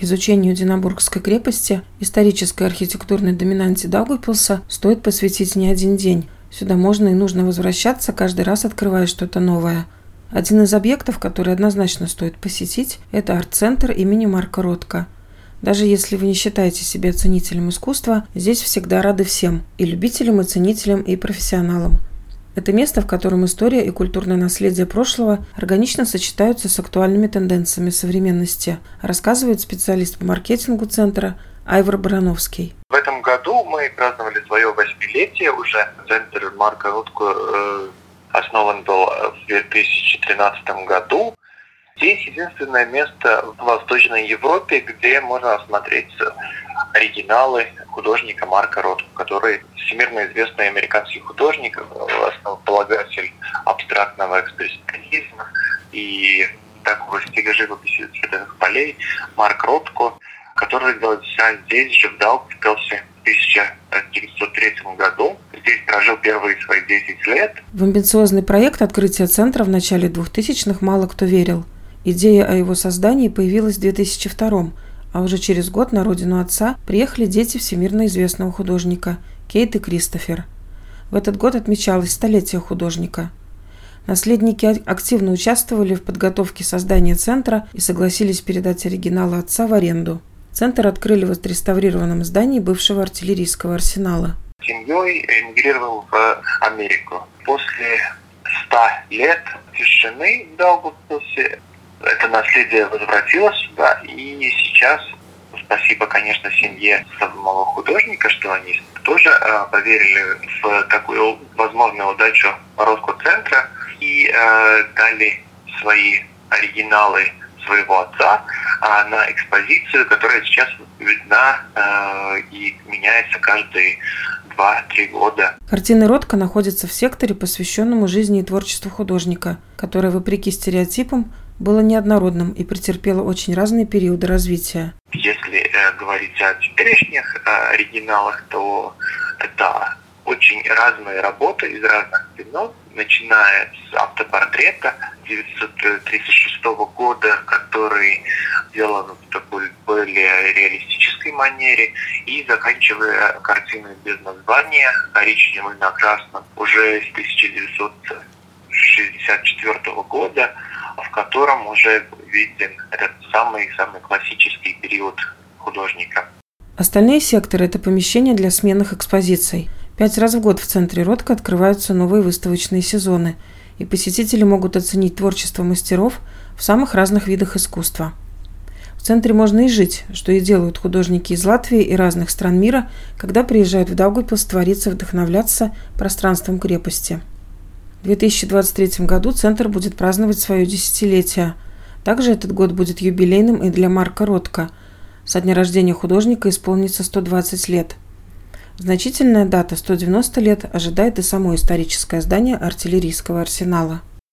Изучению Динабургской крепости, исторической архитектурной доминанте Даугавпилса, стоит посвятить не один день. Сюда можно и нужно возвращаться, каждый раз открывая что-то новое. Один из объектов, который однозначно стоит посетить, это арт-центр имени Марка Ротко. Даже если вы не считаете себя ценителем искусства, здесь всегда рады всем – и любителям, и ценителям, и профессионалам. Это место, в котором история и культурное наследие прошлого органично сочетаются с актуальными тенденциями современности, рассказывает специалист по маркетингу центра Айвар Барановский. В этом году мы праздновали свое 8-летие уже. Центр Марка Ротко основан был в 2013 году. Здесь единственное место в Восточной Европе, где можно осмотреть оригиналы художника Марка Ротко, который всемирно известный американский художник, основополагатель абстрактного экспрессионизма и такого стиля живописи цветных полей Марк Ротко, который родился здесь же, в Даугавпилсе, в 1903 году. Здесь прожил первые свои 10 лет. В амбициозный проект открытия центра в начале 2000-х мало кто верил. Идея о его создании появилась в 2002-м, а уже через год на родину отца приехали дети всемирно известного художника Кейт и Кристофер. В этот год отмечалось столетие художника. Наследники активно участвовали в подготовке создания центра и согласились передать оригиналы отца в аренду. Центр открыли в отреставрированном здании бывшего артиллерийского арсенала. Семьей эмигрировал в Америку. После 100 лет тишины в Даугавпилсе это наследие возвратилось сюда, и сейчас, спасибо, конечно, семье самого художника, что они тоже поверили в такую возможную удачу Ротко-центра и дали свои оригиналы своего отца на экспозицию, которая сейчас видна и меняется каждые 2-3 года. Картины Ротко находятся в секторе, посвященному жизни и творчеству художника, которое, вопреки стереотипам, было неоднородным и претерпело очень разные периоды развития. Если говорить о теперешних оригиналах, то это очень разные работы из разных времен, начиная с автопортрета 1936 года, который сделан в такой более реалистической манере, и заканчивая картиной без названия «Коричневый на красном» уже с 1964 года, в котором уже виден этот самый классический период художника. Остальные секторы – это помещения для сменных экспозиций. 5 раз в год в центре Ротко открываются новые выставочные сезоны, и посетители могут оценить творчество мастеров в самых разных видах искусства. В центре можно и жить, что и делают художники из Латвии и разных стран мира, когда приезжают в Даугавпилс твориться, вдохновляться пространством крепости. В 2023 году центр будет праздновать свое десятилетие. Также этот год будет юбилейным и для Марка Ротко. Со дня рождения художника исполнится 120 лет. Значительная дата – 190 лет – ожидает и само историческое здание артиллерийского арсенала.